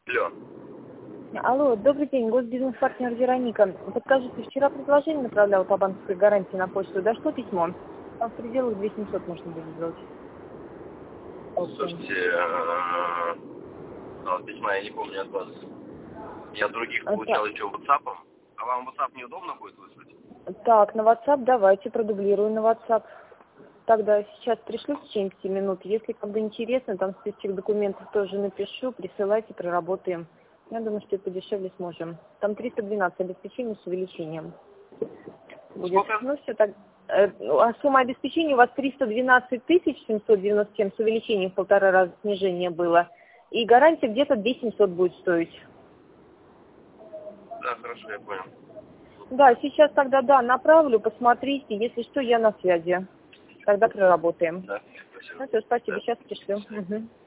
Алло. Алло, добрый день, госбизнес-партнер Вероника. Подскажите, вчера предложение направляла по банковской гарантии на почту. Дошло письмо? Там в пределах 2700 можно будет сделать. Слушайте, письма я не помню от вас. Я других получал еще WhatsApp. А вам WhatsApp неудобно будет выслать? Так, на WhatsApp давайте, продублирую на WhatsApp. Тогда сейчас пришлю в течение 5 минут. Если как бы интересно, там список документов тоже напишу, присылайте, проработаем. Я думаю, что и подешевле сможем. Там 312 обеспечение с увеличением будет. Сколько? Ну, все так. А сумма обеспечения у вас 312 797 с увеличением в 1,5 раза снижение было. И гарантия где-то 2700 будет стоить. Да, хорошо, я понял. Да, сейчас тогда, да, направлю, посмотрите. Если что, я на связи. Тогда проработаем. Да, спасибо. Ну, все, спасибо, Да. сейчас пришлю. Угу.